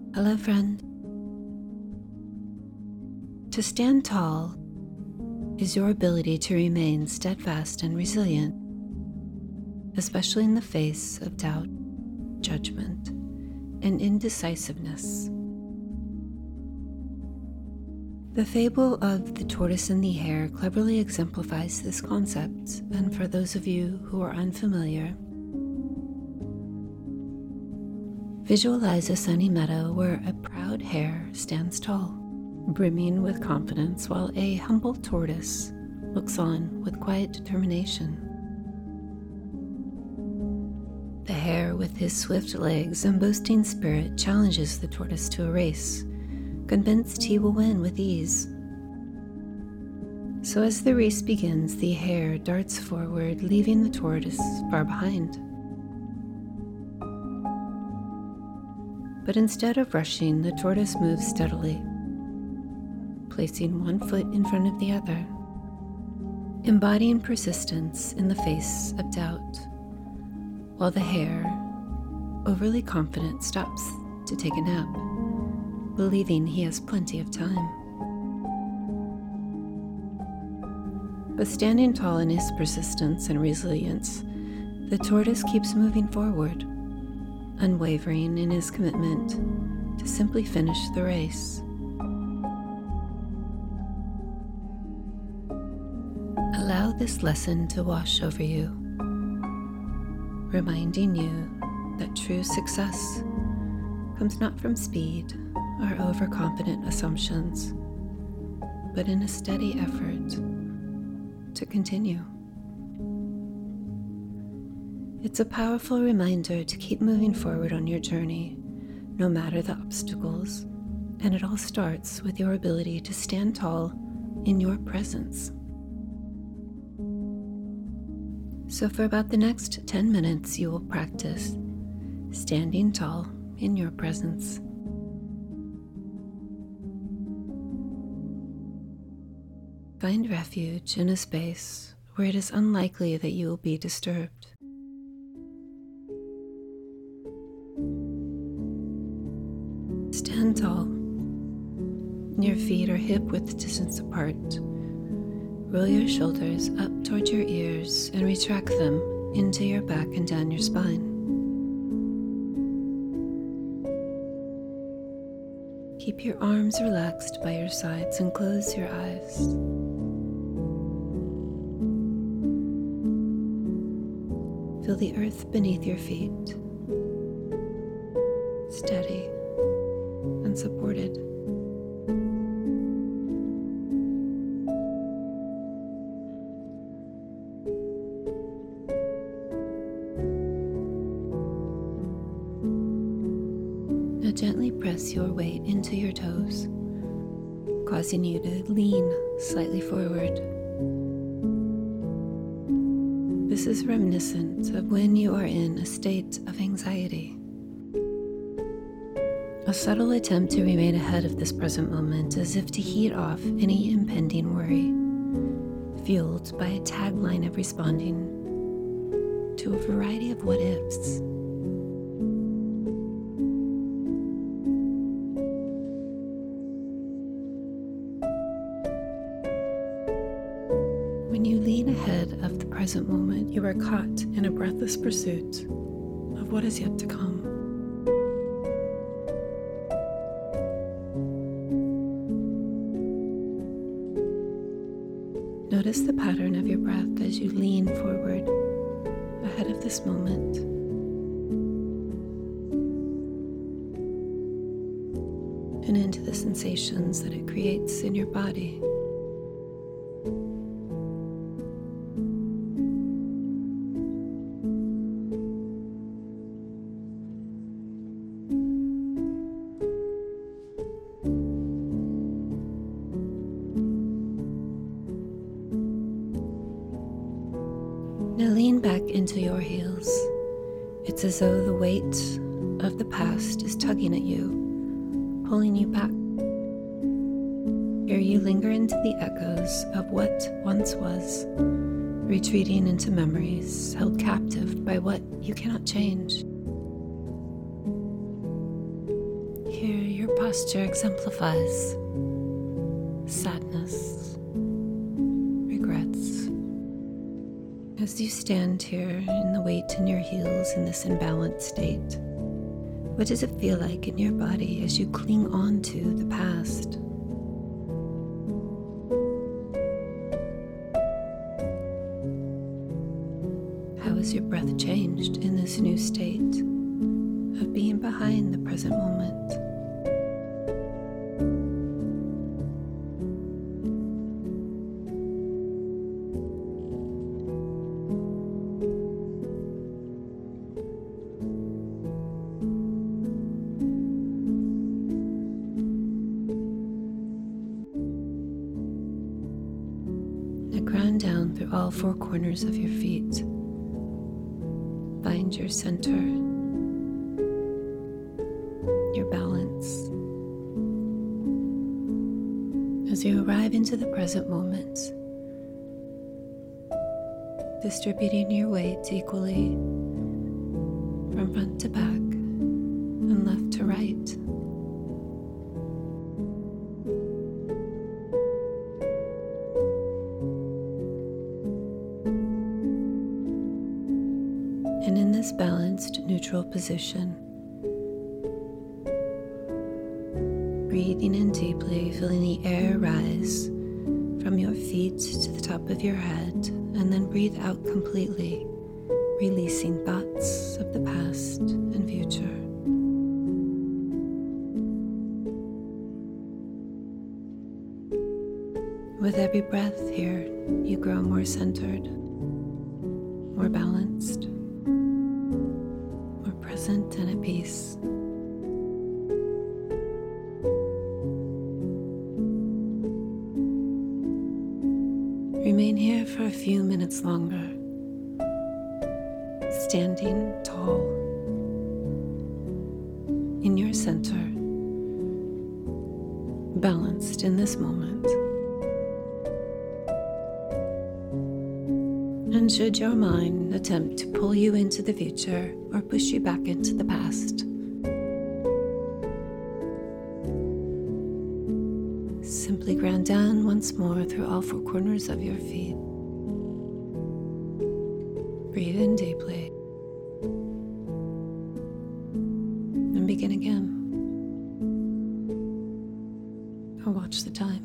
Hello, friend. To stand tall is your ability to remain steadfast and resilient, especially in the face of doubt, judgment, and indecisiveness. The fable of the tortoise and the hare cleverly exemplifies this concept, and for those of you who are unfamiliar, visualize a sunny meadow where a proud hare stands tall, brimming with confidence, while a humble tortoise looks on with quiet determination. The hare, with his swift legs and boasting spirit, challenges the tortoise to a race, convinced he will win with ease. So as the race begins, the hare darts forward, leaving the tortoise far behind. But instead of rushing, the tortoise moves steadily, placing one foot in front of the other, embodying persistence in the face of doubt, while the hare, overly confident, stops to take a nap, believing he has plenty of time. But standing tall in his persistence and resilience, the tortoise keeps moving forward, unwavering in his commitment to simply finish the race. Allow this lesson to wash over you, reminding you that true success comes not from speed or overconfident assumptions, but in a steady effort to continue. It's a powerful reminder to keep moving forward on your journey, no matter the obstacles, and it all starts with your ability to stand tall in your presence. So for about the next 10 minutes, you will practice standing tall in your presence. Find refuge in a space where it is unlikely that you will be disturbed. Stand tall. Your feet are hip-width distance apart. Roll your shoulders up towards your ears and retract them into your back and down your spine. Keep your arms relaxed by your sides and close your eyes. Feel the earth beneath your feet, steady and supported. Now gently press your weight into your toes, causing you to lean slightly forward. This is reminiscent of when you are in a state of anxiety. A subtle attempt to remain ahead of this present moment, as if to heat off any impending worry, fueled by a tagline of responding to a variety of what-ifs. When you lean ahead of the present moment, you are caught in a breathless pursuit of what is yet to come. Notice the pattern of your breath as you lean forward ahead of this moment. And into the sensations that it creates in your body. Now lean back into your heels. It's as though the weight of the past is tugging at you, pulling you back. Here you linger into the echoes of what once was, retreating into memories held captive by what you cannot change. Here, your posture exemplifies sadness, regrets. As you stand here in the weight in your heels in this imbalanced state, what does it feel like in your body as you cling on to the past? How has your breath changed in this new state of being behind the present moment? Now ground down through all four corners of your feet. Find your center, your balance. As you arrive into the present moment, distributing your weight equally from front to back and left to right. And in this balanced, neutral position, breathing in deeply, feeling the air rise from your feet to the top of your head, and then breathe out completely, releasing thoughts of the past and future. With every breath here, you grow more centered, more balanced, more present and at peace. Remain here for a few minutes longer, standing tall in your center, balanced in this moment. And should your mind attempt to pull you into the future or push you back into the past, simply ground down once more through all four corners of your feet. Breathe in deeply and begin again. Or watch the time.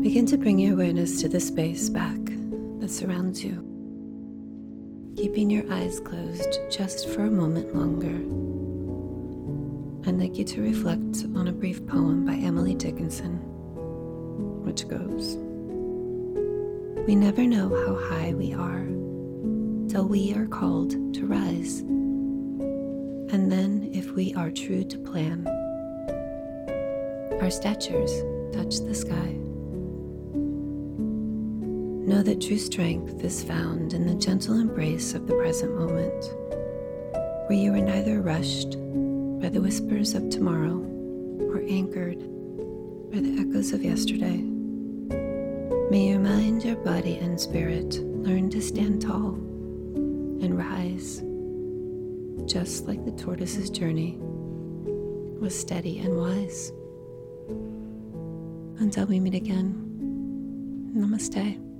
Begin to bring your awareness to the space back that surrounds you, keeping your eyes closed just for a moment longer. I'd like you to reflect on a brief poem by Emily Dickinson, which goes, "We never know how high we are till we are called to rise. And then, if we are true to plan, our statures touch the sky. Know that true strength is found in the gentle embrace of the present moment, where you are neither rushed by the whispers of tomorrow or anchored by the echoes of yesterday. May your mind, your body, and spirit learn to stand tall and rise, just like the tortoise's journey was steady and wise. Until we meet again, namaste."